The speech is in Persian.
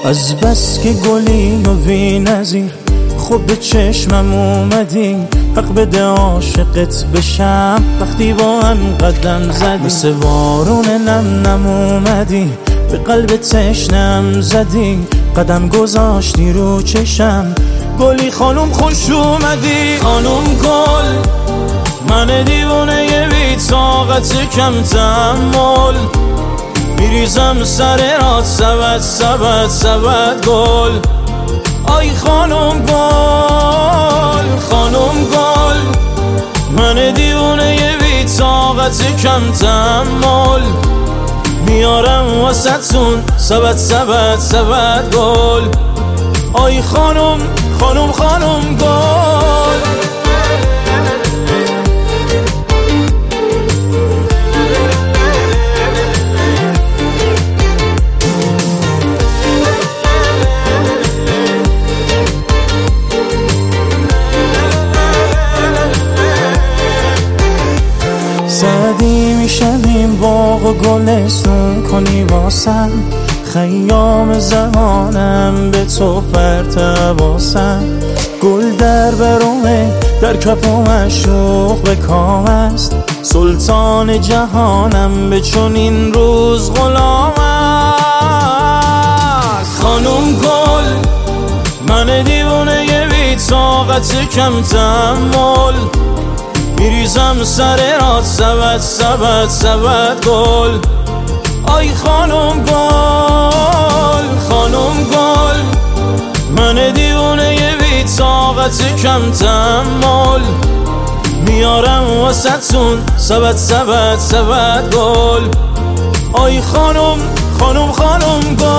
از بس که گلی و بی نظیر خب به چشمم اومدی، حق بده عاشقت بشم وقتی با هم قدم زدی. مثل بارون نم نم اومدی به قلب تشنم زدی، قدم گذاشتی رو چشم گلی خانم خوش اومدی. خانم گل من دیوونه بی طاقت کم تحمل، میریزم سر رات سبد سبد سبد گل. آی خانم گل خانم گل من دیوونه بی طاقت کم تحمل، میارم واسهتون سبد سبد سبد گل. آی خانم خانم خانم گل. سعدی میشم باغ و گلستون کنی واسم، خیام زمانم به تو پرتواسم. گل در برومه در کف و مشروق به کام است، سلطان جهانم به چون این روز غلام است. خانم گل من دیوونه بی طاقت کم تحمل، میریزم سر رات سبد سبد سبد گل. آی خانم گل خانم گل من دیوونه بی طاقت کم تحمل، میارم واسهتون سبد سبد سبد گل. آی خانم خانم خانم گل.